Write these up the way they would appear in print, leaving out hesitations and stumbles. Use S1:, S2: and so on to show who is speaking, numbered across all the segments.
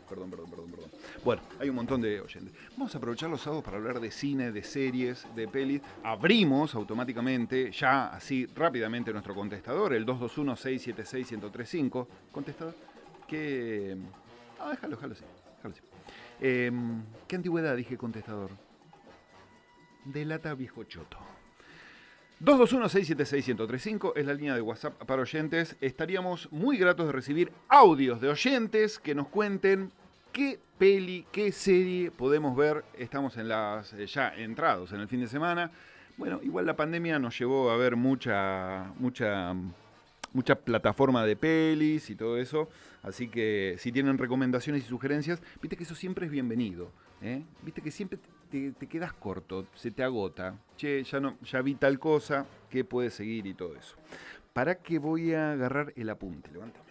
S1: Perdón. Bueno, hay un montón de oyentes. Vamos a aprovechar los sábados para hablar de cine, de series, de pelis. Abrimos automáticamente, ya así rápidamente, nuestro contestador, el 221-676-1035. Contestador que... déjalo así. ¿Qué antigüedad dije contestador? Delata viejo choto. 221-676-1035 es la línea de WhatsApp para oyentes. Estaríamos muy gratos de recibir audios de oyentes que nos cuenten qué peli, qué serie podemos ver. Estamos en ya entrados en el fin de semana. Bueno, igual la pandemia nos llevó a ver mucha plataforma de pelis y todo eso. Así que si tienen recomendaciones y sugerencias, viste que eso siempre es bienvenido. Viste que siempre te quedas corto, se te agota. Che, ya vi tal cosa, ¿qué puede seguir y todo eso? ¿Para qué voy a agarrar el apunte? Levántame.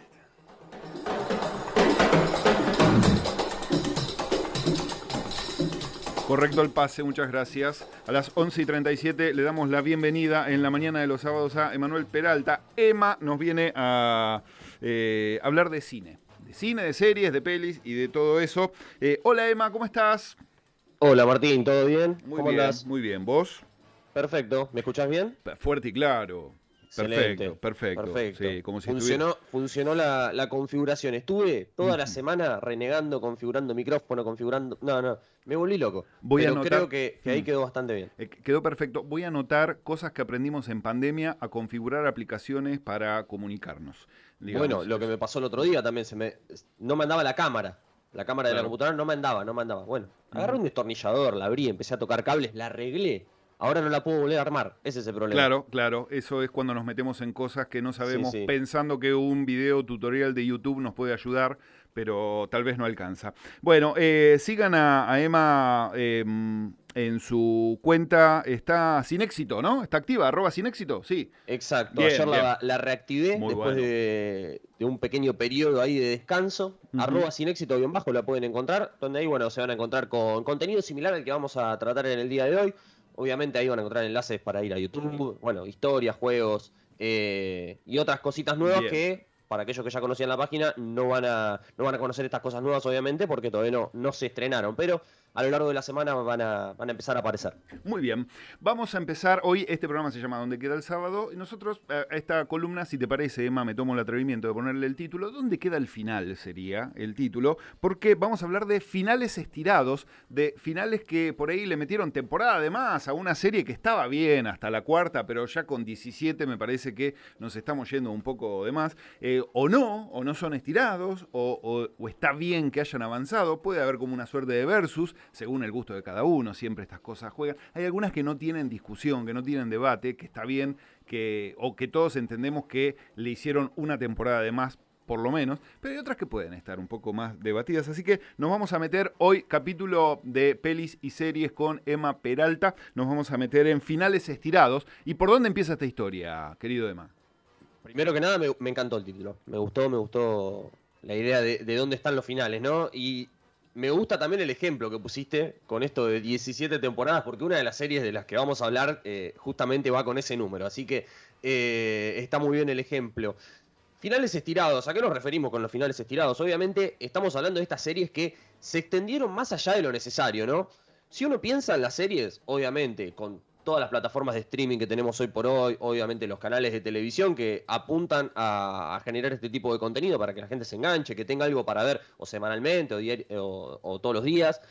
S1: Correcto el pase, muchas gracias. A las 11:37 le damos la bienvenida en la mañana de los sábados a Emanuel Peralta. Emma nos viene a hablar de cine. De cine, de series, de pelis y de todo eso. Hola Emma, ¿cómo estás?
S2: Hola Martín, ¿todo bien? ¿Cómo andás?
S1: Muy bien, ¿vos?
S2: Perfecto, ¿me escuchás bien?
S1: Fuerte y claro.
S2: Excelente.
S1: Perfecto. Sí, como si
S2: funcionó la configuración. Estuve toda la semana renegando, configurando micrófono, No, me volví loco. Pero creo que ahí quedó bastante bien.
S1: Quedó perfecto. Voy a anotar cosas que aprendimos en pandemia a configurar aplicaciones para comunicarnos. Digamos.
S2: Bueno, lo que me pasó el otro día también, no me andaba la cámara. La cámara de la computadora no me andaba. Bueno, agarré un destornillador, la abrí, empecé a tocar cables, la arreglé. Ahora no la puedo volver a armar, ese es el problema.
S1: Claro, eso es cuando nos metemos en cosas que no sabemos,
S2: Sí.
S1: pensando que un video tutorial de YouTube nos puede ayudar, pero tal vez no alcanza. Bueno, sigan a Emma en su cuenta, está sin éxito, ¿no? Está activa, @sinexito, sí.
S2: Exacto,
S1: Bien,
S2: ayer
S1: bien.
S2: la reactivé
S1: Muy
S2: después
S1: bueno.
S2: de un pequeño periodo ahí de descanso. @sinexito_ la pueden encontrar, donde ahí se van a encontrar con contenido similar al que vamos a tratar en el día de hoy. Obviamente ahí van a encontrar enlaces para ir a YouTube, historias, juegos y otras cositas nuevas que, para aquellos que ya conocían la página, no van a conocer estas cosas nuevas, obviamente, porque todavía no se estrenaron, pero a lo largo de la semana van a empezar a aparecer.
S1: Muy bien, vamos a empezar hoy. Este programa se llama ¿Dónde queda el sábado? Y nosotros, a esta columna, si te parece, Emma, me tomo el atrevimiento de ponerle el título. ¿Dónde queda el final? Sería el título, porque vamos a hablar de finales estirados, de finales que por ahí le metieron temporada de más a una serie que estaba bien hasta la cuarta, pero ya con 17 me parece que nos estamos yendo un poco de más. O no son estirados, o está bien que hayan avanzado. Puede haber como una suerte de versus, según el gusto de cada uno, siempre estas cosas juegan. Hay algunas que no tienen discusión, que no tienen debate, que está bien, o que todos entendemos que le hicieron una temporada de más, por lo menos, pero hay otras que pueden estar un poco más debatidas. Así que nos vamos a meter hoy, capítulo de pelis y series con Emma Peralta, nos vamos a meter en finales estirados. ¿Y por dónde empieza esta historia, querido Emma?
S2: Primero que nada, me encantó el título. Me gustó la idea de dónde están los finales, ¿no? Y me gusta también el ejemplo que pusiste con esto de 17 temporadas, porque una de las series de las que vamos a hablar justamente va con ese número. Así que está muy bien el ejemplo. Finales estirados, ¿a qué nos referimos con los finales estirados? Obviamente estamos hablando de estas series que se extendieron más allá de lo necesario, ¿no? Si uno piensa en las series, obviamente, con todas las plataformas de streaming que tenemos hoy por hoy, obviamente los canales de televisión que apuntan a generar este tipo de contenido para que la gente se enganche, que tenga algo para ver o semanalmente o todos los días.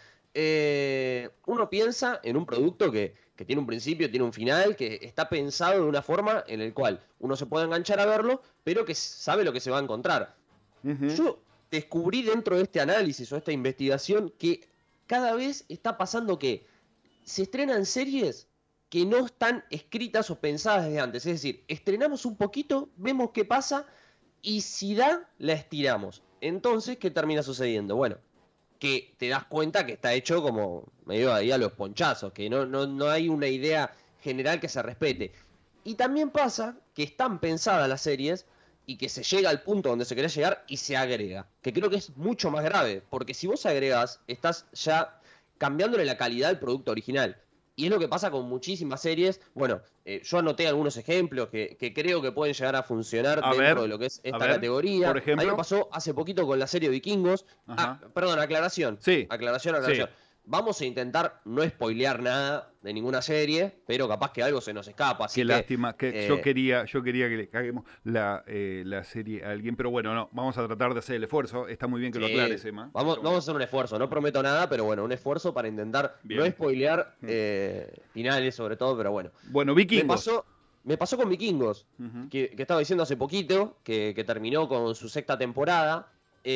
S2: Uno piensa en un producto que tiene un principio, tiene un final, que está pensado de una forma en la cual uno se puede enganchar a verlo, pero que sabe lo que se va a encontrar. Yo descubrí dentro de este análisis o esta investigación que cada vez está pasando que se estrenan series que no están escritas o pensadas desde antes. Es decir, estrenamos un poquito, vemos qué pasa y si da, la estiramos. Entonces, ¿qué termina sucediendo? Bueno, que te das cuenta que está hecho como medio ahí a los ponchazos, que no hay una idea general que se respete. Y también pasa que están pensadas las series y que se llega al punto donde se quiere llegar y se agrega, que creo que es mucho más grave, porque si vos agregás, estás ya cambiándole la calidad al producto original. Y es lo que pasa con muchísimas series. Bueno, yo anoté algunos ejemplos que creo que pueden llegar a funcionar dentro de lo que es esta categoría.
S1: Por ejemplo.
S2: A mí me pasó hace poquito con la serie Vikingos.
S1: Ajá.
S2: Perdón, aclaración.
S1: Sí.
S2: Aclaración. Sí. Vamos a intentar no spoilear nada de ninguna serie, pero capaz que algo se nos escapa. Así
S1: Qué lástima. Yo quería que le caguemos la serie a alguien, pero bueno, no, vamos a tratar de hacer el esfuerzo. Está muy bien que lo aclares, Emma.
S2: Vamos a hacer un esfuerzo, no prometo nada, pero bueno, un esfuerzo para intentar no spoilear finales sobre todo, pero bueno.
S1: Bueno, Vikingos.
S2: Me pasó con Vikingos, que estaba diciendo hace poquito, que terminó con su sexta temporada.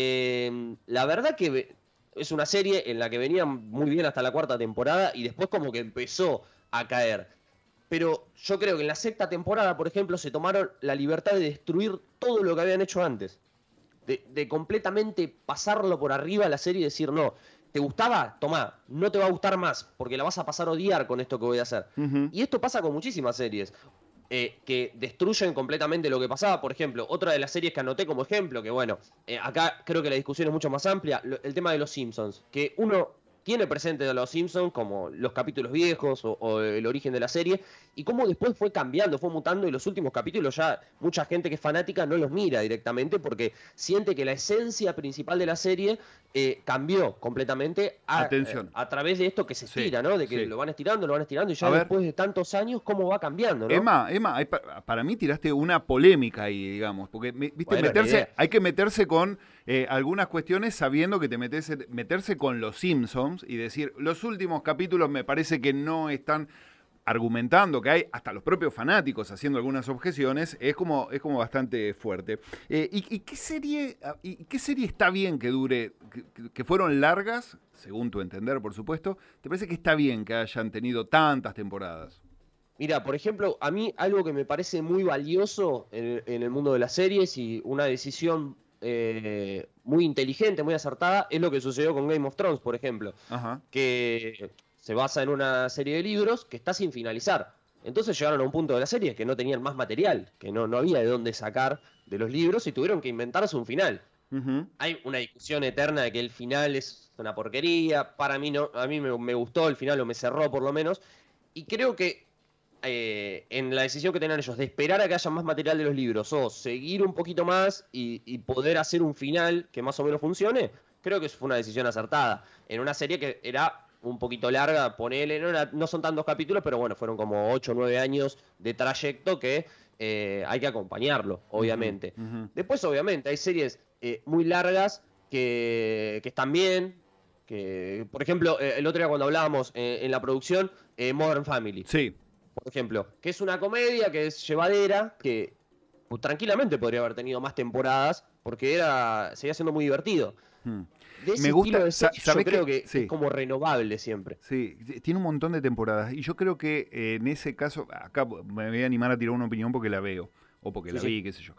S2: La verdad que es una serie en la que venía muy bien hasta la cuarta temporada y después como que empezó a caer. Pero yo creo que en la sexta temporada, por ejemplo, se tomaron la libertad de destruir todo lo que habían hecho antes. De completamente pasarlo por arriba a la serie y decir, no, ¿te gustaba? Tomá, no te va a gustar más, porque la vas a pasar a odiar con esto que voy a hacer. Y esto pasa con muchísimas series. Que destruyen completamente lo que pasaba. Por ejemplo, otra de las series que anoté como ejemplo, que bueno, acá creo que la discusión es mucho más amplia, el tema de los Simpsons, que uno tiene presente a los Simpsons como los capítulos viejos o el origen de la serie, y cómo después fue cambiando, fue mutando, y los últimos capítulos ya mucha gente que es fanática no los mira directamente porque siente que la esencia principal de la serie cambió completamente a través de esto que se estira, ¿no? De que lo van estirando, y ya después de tantos años, cómo va cambiando, ¿no?
S1: Emma, para mí tiraste una polémica ahí, digamos, porque ¿viste? Hay que meterse con algunas cuestiones sabiendo que meterse con los Simpsons y decir, los últimos capítulos me parece que no están argumentando, que hay hasta los propios fanáticos haciendo algunas objeciones, es como bastante fuerte. ¿Y qué serie está bien que dure, que fueron largas, según tu entender, por supuesto? ¿Te parece que está bien que hayan tenido tantas temporadas?
S2: Mira, por ejemplo, a mí algo que me parece muy valioso en el mundo de las series y una decisión muy inteligente, muy acertada, es lo que sucedió con Game of Thrones, por ejemplo.
S1: Ajá.
S2: Que se basa en una serie de libros que está sin finalizar. Entonces llegaron a un punto de la serie que no tenían más material, que no había de dónde sacar de los libros y tuvieron que inventarse un final. Hay una discusión eterna de que el final es una porquería. Para mí no, a mí me gustó el final, o me cerró por lo menos. Y creo que en la decisión que tenían ellos de esperar a que haya más material de los libros o seguir un poquito más y poder hacer un final que más o menos funcione, creo que fue una decisión acertada. En una serie que era un poquito larga, ponele, no son tantos capítulos, pero bueno, fueron como 8 o 9 años de trayecto que hay que acompañarlo, obviamente. Después, obviamente, hay series muy largas que están bien, que, por ejemplo, el otro día cuando hablábamos en la producción, Modern Family.
S1: Sí.
S2: Por ejemplo, que es una comedia que es llevadera, que pues, tranquilamente podría haber tenido más temporadas, porque seguía siendo muy divertido. De ese
S1: me gusta,
S2: estilo de serie, yo creo que
S1: sí.
S2: es como renovable siempre.
S1: Sí, tiene un montón de temporadas. Y yo creo que en ese caso, acá me voy a animar a tirar una opinión porque la veo. O porque la vi, qué sé yo.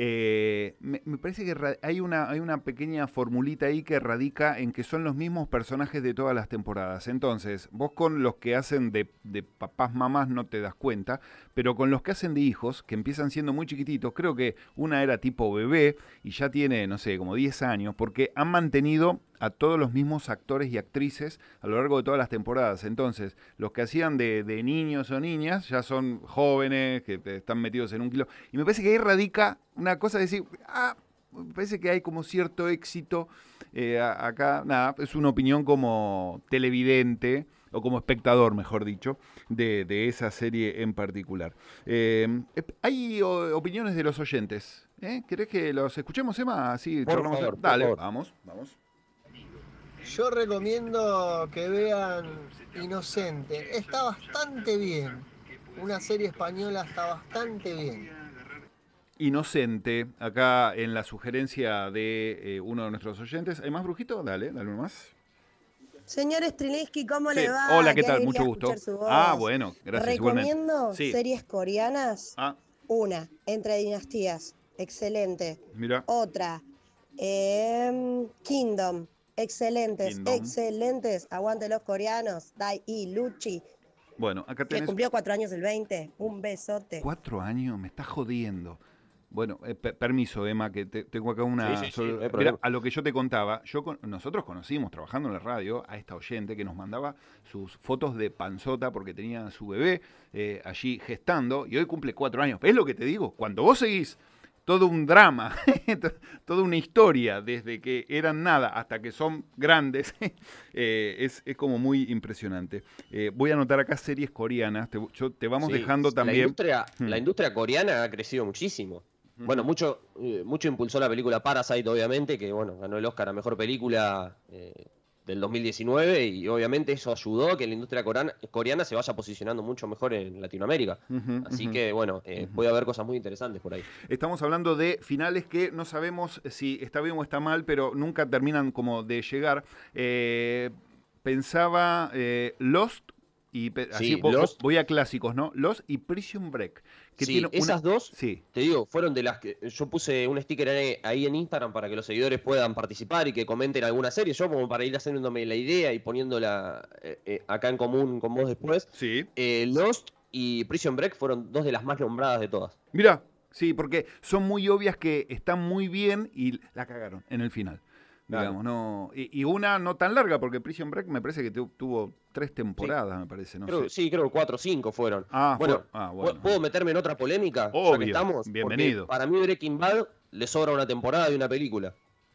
S1: Me parece que hay una pequeña formulita ahí que radica en que son los mismos personajes de todas las temporadas. Entonces, vos con los que hacen de papás, mamás no te das cuenta, pero con los que hacen de hijos, que empiezan siendo muy chiquititos, creo que una era tipo bebé y ya tiene, no sé, como 10 años, porque han mantenido a todos los mismos actores y actrices a lo largo de todas las temporadas. Entonces, los que hacían de niños o niñas ya son jóvenes, que están metidos en un kilo. Y me parece que ahí radica una cosa de decir, me parece que hay como cierto éxito acá. Nada, es una opinión como televidente, o como espectador, mejor dicho, de esa serie en particular. Hay opiniones de los oyentes. ¿Querés que los escuchemos, Emma? Así
S2: por favor,
S1: dale,
S2: por favor.
S1: Vamos.
S3: Yo recomiendo que vean Inocente. Está bastante bien. Una serie española está bastante bien.
S1: Inocente, acá en la sugerencia de uno de nuestros oyentes. ¿Hay más, Brujito? Dale más.
S4: Señor Strelinsky, ¿cómo le va?
S1: Hola, ¿qué tal? Mucho gusto.
S4: Bueno,
S1: gracias.
S4: Recomiendo series coreanas. Una, Entre Dinastías, excelente.
S1: Mira.
S4: Otra, Kingdom, excelentes. Aguante los coreanos. Dai y Luchi.
S1: Bueno, acá tenés...
S4: Que cumplió 4 años el 20. Un besote.
S1: 4 años, me estás jodiendo. Bueno, permiso, Emma, que tengo acá una...
S2: Sí, no hay
S1: Mira,
S2: problema.
S1: a lo que yo te contaba, nosotros conocimos, trabajando en la radio, a esta oyente que nos mandaba sus fotos de panzota porque tenía a su bebé allí gestando, y hoy cumple 4 años. ¿Ves lo que te digo? Cuando vos seguís todo un drama, toda una historia, desde que eran nada hasta que son grandes, es como muy impresionante. Voy a anotar acá series coreanas, te vamos
S2: Sí,
S1: dejando también...
S2: La industria coreana ha crecido muchísimo. Bueno, mucho impulsó la película Parasite, obviamente, que bueno, ganó el Oscar a Mejor Película del 2019, y obviamente eso ayudó a que la industria coreana se vaya posicionando mucho mejor en Latinoamérica. Así que bueno, puede haber cosas muy interesantes por ahí.
S1: Estamos hablando de finales que no sabemos si está bien o está mal, pero nunca terminan como de llegar. Pensaba Lost, y así
S2: Sí, Lost.
S1: voy a clásicos, ¿no? Lost y Prison Break. Que
S2: Sí,
S1: tiene
S2: esas dos,
S1: Sí.
S2: te digo, fueron de las que yo puse un sticker ahí en Instagram para que los seguidores puedan participar y que comenten alguna serie. Yo como para ir haciéndome la idea y poniéndola acá en común con vos después.
S1: Sí.
S2: Lost y Prison Break fueron dos de las más nombradas de todas.
S1: Mira, sí, porque son muy obvias, que están muy bien y la cagaron en el final.
S2: Claro.
S1: Digamos, no, y una no tan larga, porque Prison Break me parece que tuvo 3 temporadas, me parece, no sé.
S2: Sí, creo que 4 o 5 fueron.
S1: Bueno.
S2: ¿Puedo meterme en otra polémica?
S1: Obvio,
S2: ya que estamos.
S1: bienvenido.
S2: Porque para mí Breaking Bad le sobra una temporada y una película.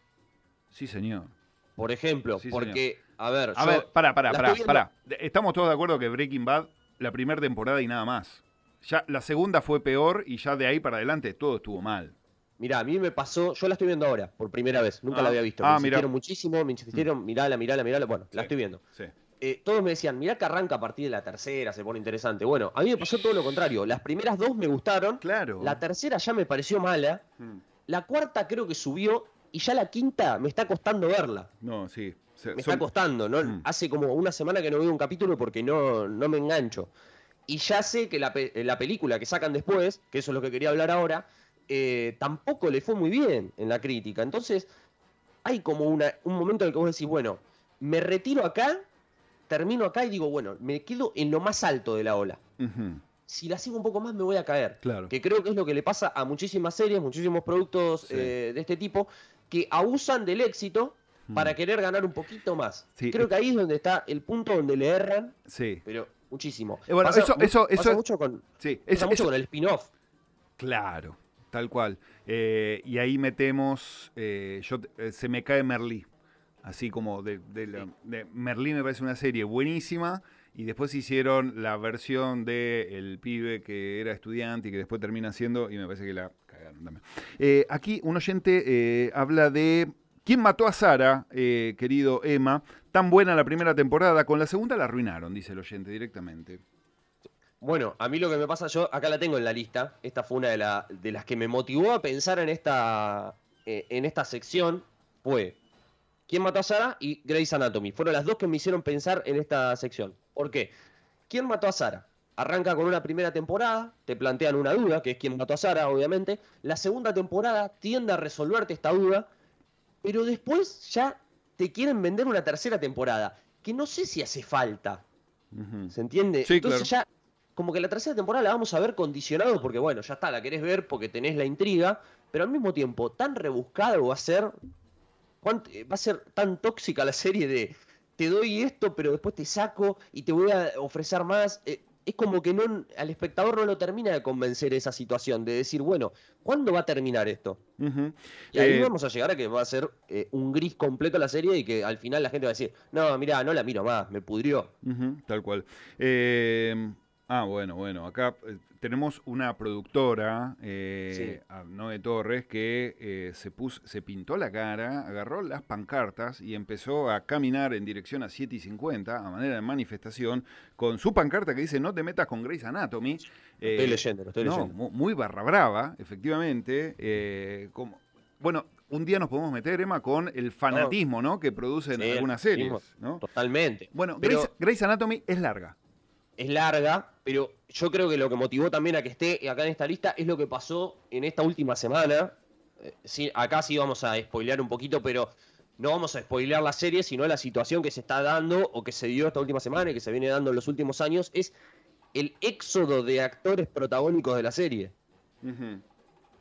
S1: Sí, señor.
S2: Por ejemplo,
S1: Sí,
S2: porque, a ver,
S1: pará. Estamos todos de acuerdo que Breaking Bad, la primera temporada y nada más. Ya la segunda fue peor, y ya de ahí para adelante todo estuvo mal.
S2: Mirá, a mí me pasó, yo la estoy viendo ahora, por primera vez, nunca la había visto. Me insistieron muchísimo, mirala, bueno, la estoy viendo.
S1: Sí.
S2: Todos me decían, mirá que arranca a partir de la tercera, se pone interesante. Bueno, a mí me pasó todo lo contrario. Las primeras 2 me gustaron,
S1: Claro.
S2: la tercera ya me pareció mala, la cuarta creo que subió, y ya la quinta me está costando verla.
S1: No, sí.
S2: Me está costando, ¿no? Hace como una semana que no veo un capítulo porque no me engancho. Y ya sé que la película que sacan después, que eso es lo que quería hablar ahora, tampoco le fue muy bien en la crítica. Entonces, hay como un momento en el que vos decís, bueno, me retiro acá, termino acá y digo, bueno, me quedo en lo más alto de la ola. Si la sigo un poco más me voy a caer.
S1: Claro.
S2: Que creo que es lo que le pasa a muchísimas series, muchísimos productos de este tipo, que abusan del éxito para querer ganar un poquito más.
S1: Sí.
S2: Creo que ahí es donde está el punto donde le erran,
S1: Sí.
S2: pero muchísimo.
S1: Bueno,
S2: pasa
S1: eso
S2: mucho con,
S1: sí,
S2: pasa mucho con el spin-off.
S1: Claro, tal cual. Y ahí metemos, se me cae Merlí. Así como de Merlí me parece una serie buenísima, y después hicieron la versión de el pibe que era estudiante y que después termina siendo, y me parece que la cagaron también. Aquí un oyente habla de ¿quién mató a Sara, querido Emma? Tan buena la primera temporada, con la segunda la arruinaron, dice el oyente directamente.
S2: Bueno, a mí lo que me pasa, yo acá la tengo en la lista, esta fue una de las que me motivó a pensar en esta sección, fue ¿Quién mató a Sara? Y Grey's Anatomy. Fueron las dos que me hicieron pensar en esta sección. ¿Por qué? ¿Quién mató a Sara? Arranca con una primera temporada, te plantean una duda, que es quién mató a Sara, obviamente. La segunda temporada tiende a resolverte esta duda, pero después ya te quieren vender una tercera temporada, que no sé si hace falta. ¿Se entiende?
S1: Sí,
S2: entonces
S1: claro.
S2: ya, como que la tercera temporada la vamos a ver condicionado, porque bueno, ya está, la querés ver porque tenés la intriga, pero al mismo tiempo, tan rebuscado va a ser tan tóxica la serie de te doy esto, pero después te saco y te voy a ofrecer más. Es como que al espectador no lo termina de convencer esa situación, de decir, bueno, ¿cuándo va a terminar esto? Y ahí vamos a llegar a que va a ser un gris completo la serie, y que al final la gente va a decir, no, mirá, no la miro más, me pudrió.
S1: Tal cual. Bueno, acá tenemos una productora, Noé Torres, que se pintó la cara, agarró las pancartas y empezó a caminar en dirección a 7:50, a manera de manifestación, con su pancarta que dice, no te metas con Grey's Anatomy.
S2: Lo estoy leyendo.
S1: Muy barra brava, efectivamente. Bueno, un día nos podemos meter, Emma, con el fanatismo, ¿no? Que producen algunas series, ¿no?
S2: Totalmente.
S1: Bueno,
S2: pero
S1: Grey's Anatomy es larga.
S2: es larga, pero yo creo que lo que motivó también a que esté acá en esta lista es lo que pasó en esta última semana. Acá sí vamos a spoilear un poquito, pero no vamos a spoilear la serie, sino la situación que se está dando o que se dio esta última semana y que se viene dando en los últimos años, es el éxodo de actores protagónicos de la serie.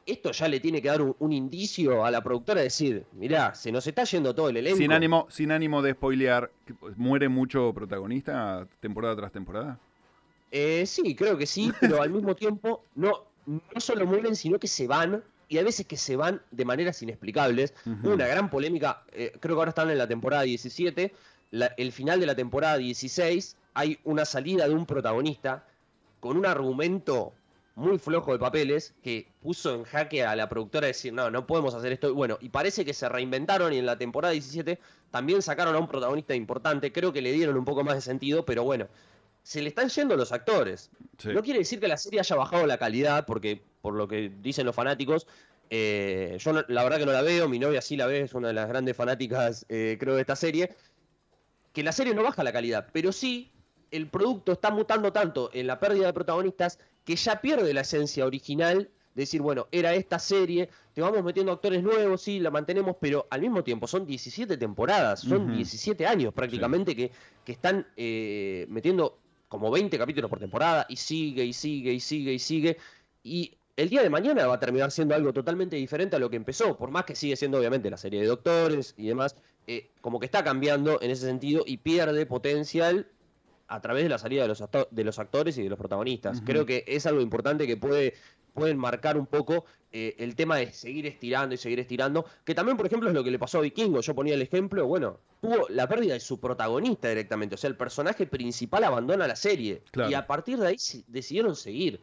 S2: esto ya le tiene que dar un indicio a la productora de decir, mirá, se nos está yendo todo el elenco.
S1: Sin ánimo de spoilear, ¿muere mucho protagonista temporada tras temporada?
S2: Sí, creo que sí, pero al mismo tiempo no solo mueren, sino que se van, y a veces que se van de maneras inexplicables. Hubo una gran polémica, creo que ahora están en la temporada 17, el final de la temporada 16, hay una salida de un protagonista con un argumento muy flojo de papeles, que puso en jaque a la productora de decir, no podemos hacer esto. Bueno, y parece que se reinventaron y en la temporada 17 también sacaron a un protagonista importante, creo que le dieron un poco más de sentido, pero bueno, se le están yendo los actores. Sí. No quiere decir que la serie haya bajado la calidad, porque por lo que dicen los fanáticos, yo la verdad que no la veo, mi novia sí la ve, es una de las grandes fanáticas, creo, de esta serie, que la serie no baja la calidad, pero sí el producto está mutando tanto en la pérdida de protagonistas que ya pierde la esencia original de decir, bueno, era esta serie, te vamos metiendo actores nuevos, sí, la mantenemos, pero al mismo tiempo son 17 temporadas, son 17 años prácticamente que están metiendo como 20 capítulos por temporada y sigue, y sigue, y sigue, y sigue, y el día de mañana va a terminar siendo algo totalmente diferente a lo que empezó, por más que sigue siendo obviamente la serie de doctores y demás, como que está cambiando en ese sentido y pierde potencial a través de la salida de los actores y de los protagonistas. Creo que es algo importante que pueden marcar un poco el tema de seguir estirando, que también, por ejemplo, es lo que le pasó a Vikingo. Yo ponía el ejemplo, bueno, tuvo la pérdida de su protagonista directamente, o sea, el personaje principal abandona la serie, claro. Y a partir de ahí decidieron seguir.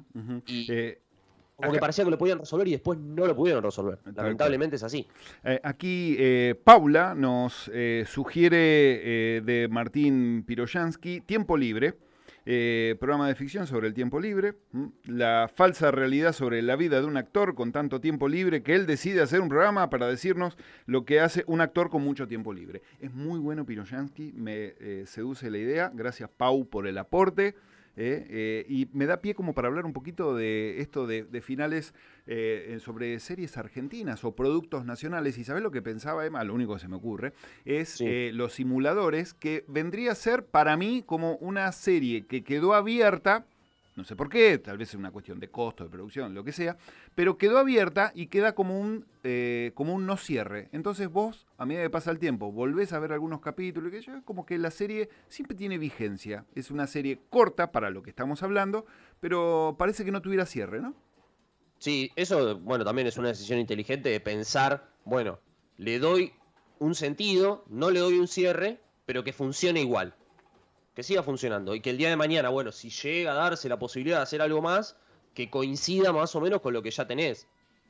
S2: Como que parecía que lo podían resolver y después no lo pudieron resolver. Lamentablemente es así.
S1: Aquí Paula nos sugiere de Martín Piroyansky, Tiempo Libre, programa de ficción sobre el tiempo libre, la falsa realidad sobre la vida de un actor con tanto tiempo libre que él decide hacer un programa para decirnos lo que hace un actor con mucho tiempo libre. Es muy bueno Piroyansky, me seduce la idea. Gracias, Pau, por el aporte. Y me da pie como para hablar un poquito de esto de finales sobre series argentinas o productos nacionales. Y ¿sabés lo que pensaba, Emma? Lo único que se me ocurre es los simuladores, que vendría a ser para mí como una serie que quedó abierta. No sé por qué, tal vez es una cuestión de costo, de producción, lo que sea, pero quedó abierta y queda como un no cierre. Entonces vos, a medida que pasa el tiempo, volvés a ver algunos capítulos, y como que la serie siempre tiene vigencia. Es una serie corta para lo que estamos hablando, pero parece que no tuviera cierre, ¿no?
S2: Sí, eso, bueno, también es una decisión inteligente de pensar, bueno, le doy un sentido, no le doy un cierre, pero que funcione igual. Que siga funcionando y que el día de mañana, bueno, si llega a darse la posibilidad de hacer algo más, que coincida más o menos con lo que ya tenés.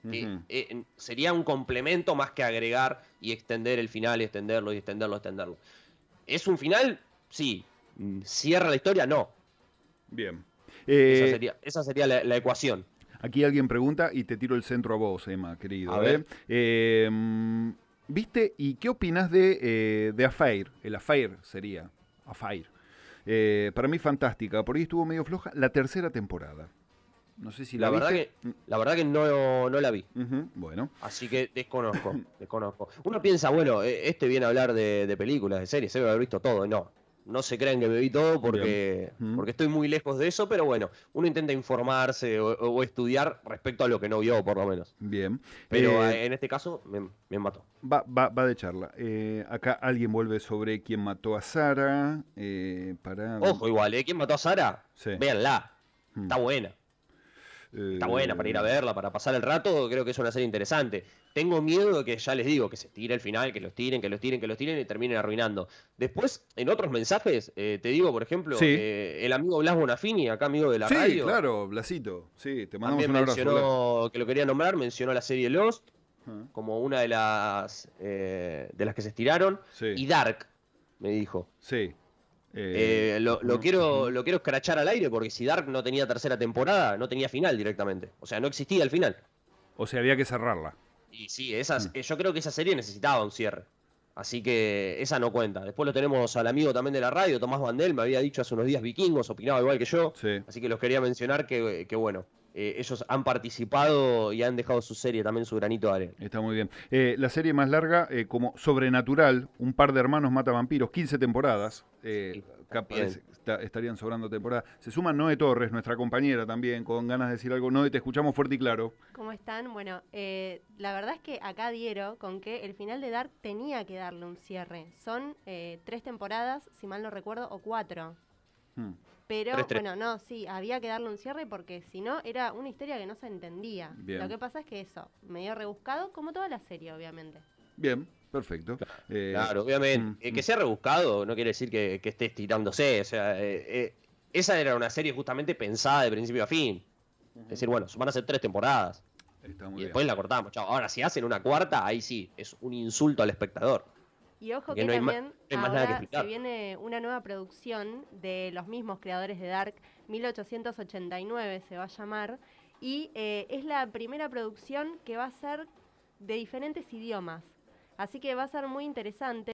S2: Sería un complemento más que agregar y extender el final, extenderlo. ¿Es un final? Sí. ¿Cierra la historia? No.
S1: Bien.
S2: Esa sería la ecuación.
S1: Aquí alguien pregunta y te tiro el centro a vos, Emma, querido.
S2: A ver.
S1: ¿Viste? ¿Y qué opinás de Affair? El Affair sería. Affair. Para mí fantástica, por ahí estuvo medio floja la tercera temporada. No sé si la viste.
S2: La verdad que no la vi.
S1: Bueno.
S2: Así que desconozco. Uno piensa, bueno, viene a hablar de películas, de series, se debe haber visto todo. No se crean que me vi todo porque estoy muy lejos de eso, pero bueno, uno intenta informarse o estudiar respecto a lo que no vio, por lo menos.
S1: Bien.
S2: Pero en este caso me mató.
S1: Va de charla. Acá alguien vuelve sobre quién mató a Sara.
S2: Ojo, igual, ¿quién mató a Sara?
S1: Sí.
S2: Véanla. Está buena. Está buena para ir a verla, para pasar el rato. Creo que es una serie interesante. Tengo miedo de que, ya les digo, que se tire el final, que los tiren y terminen arruinando. Después, en otros mensajes, te digo, por ejemplo, el amigo Blas Bonafini, acá amigo de la radio.
S1: Sí, claro, Blasito. Sí, te mandamos
S2: un
S1: abrazo.
S2: Mencionó que lo quería nombrar, mencionó la serie Lost como una de las que se estiraron.
S1: Sí.
S2: Y Dark, me dijo.
S1: Sí.
S2: Lo quiero escrachar al aire porque si Dark no tenía tercera temporada, no tenía final directamente. O sea, no existía el final.
S1: O sea, había que cerrarla.
S2: Y sí, yo creo que esa serie necesitaba un cierre. Así que esa no cuenta. Después lo tenemos al amigo también de la radio, Tomás Bandel, me había dicho hace unos días Vikingos, opinaba igual que yo.
S1: Sí.
S2: Así que los quería mencionar que bueno, ellos han participado y han dejado su serie también, su granito de arena.
S1: Está muy bien. La serie más larga, como Sobrenatural, un par de hermanos mata vampiros, 15 temporadas. Estarían sobrando temporadas. Se suma Noé Torres, nuestra compañera también, con ganas de decir algo. Noé, te escuchamos fuerte y claro.
S5: ¿Cómo están? Bueno, la verdad es que acá dieron con que el final de Dark tenía que darle un cierre. Son 3 temporadas, si mal no recuerdo, o 4. Pero, bueno, no, sí, había que darle un cierre porque si no, era una historia que no se entendía.
S1: Bien.
S5: Lo que pasa es que eso, medio rebuscado, como toda la serie, obviamente.
S1: Bien, perfecto.
S2: Claro, obviamente. Que sea rebuscado no quiere decir que esté estirándose. O sea, esa era una serie justamente pensada de principio a fin. Es decir, bueno, van a ser 3 temporadas.
S1: Está muy
S2: y después la cortamos, chao. Ahora, si hacen una cuarta, ahí sí, es un insulto al espectador.
S5: Y ojo
S2: Porque
S5: que
S2: no hay
S5: también
S2: no hay más nada que
S5: ahora
S2: explicar.
S5: se viene una nueva producción de los mismos creadores de Dark, 1889 se va a llamar, y es la primera producción que va a ser de diferentes idiomas. Así que va a ser muy interesante.